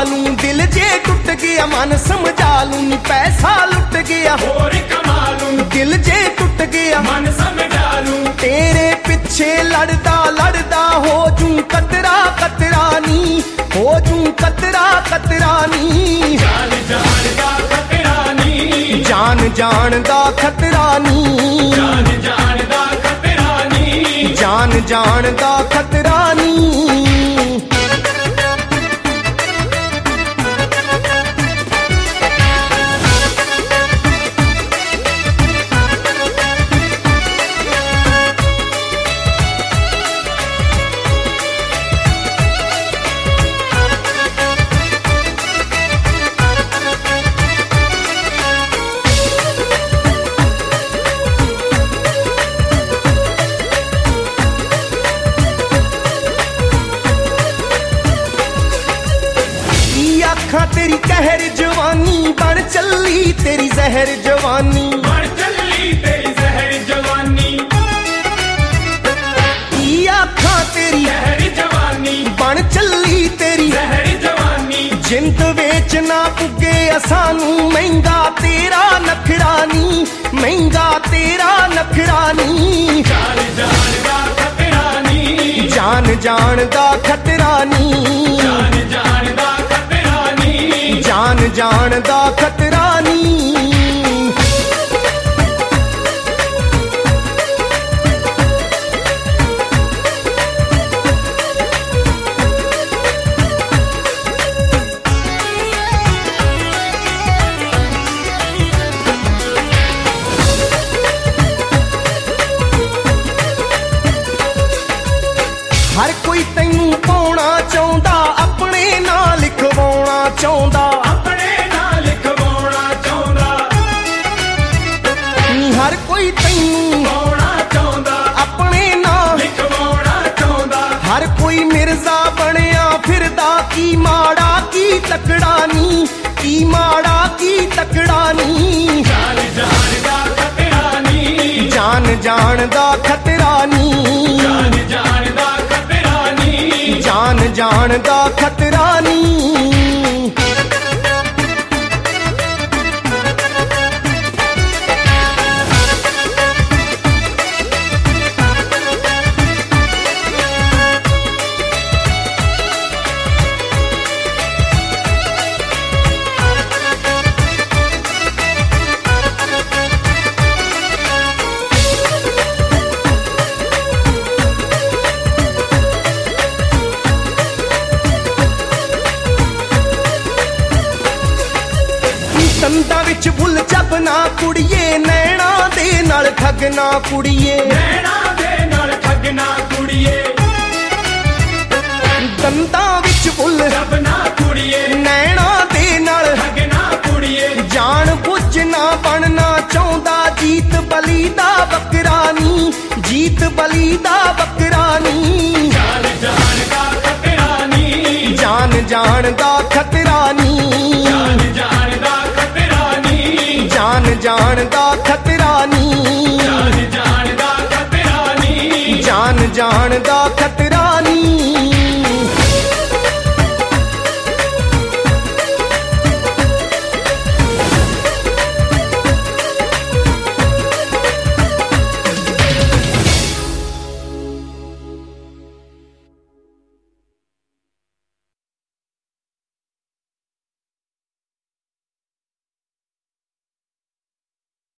लूं, दिल जे टुट गया मन समझा लूं, नी पैसा लुट गया होर कमा लूं, दिल जे टुट गया मन समझा लूं, तेरे पिछे लड़दा लड़दा हो जूं कतरा कतरा नी, हो जूं कतरा कतरा नी। जान जान दा खतरा नी, जान जान दा खतरा नी, जान जान दा खतरा नी, जान जान दा खतरा नी। आँखां तेरी कहर जवानी बन चली तेरी जहर जवानी, बन चली तेरी जहर जवानी, आँखां तेरी जहर जवानी, बन चली तेरी जहर जवानी, जिंद वेच ना पुगे असानू, महंगा तेरा नखरानी, महंगा तेरा नखरानी। जान जान दा खतरा नी, जान जान दा खतरा नी, जान जान दा खतरा नी, जान जान दा खतरा नी। हर कोई तैनू पाउणा चाहुंदा, अपने नाल लिखवाउणा चाहुंदा, अपने नाल लिखवाउणा चाहुंदा, हर कोई तैनू पाउणा चाहुंदा, अपने नाल लिखवाउणा चाहुंदा, हर कोई मिर्जा बनया फिरदा, की माड़ा की तकड़ा नी, की माड़ा की तकड़ा नी। जान जान दा खतरा नी, जान जान दा खतरा नी, जान जान दा खतरा नी, जान जान दा खतरा नी। दंदा विच भुल जबना कुड़िए, नैना दे नाल ठगना कुड़िए, नैना दे नाल ठगना कुड़िए, दंदा विच भुल जबना कुड़िए, नैना दे नाल ठगना कुड़िए, जान बुझ ना बनना चाहुंदा, जीत बली दा बकरानी, जीत बली दा बकरानी। जान जान दा खतरा नी, जान जान दा खतरा नी, जान जान दा खतरा नी, जान जान दा खतरा नी, जान जान दा खतरा नी, जान जान दा खतरा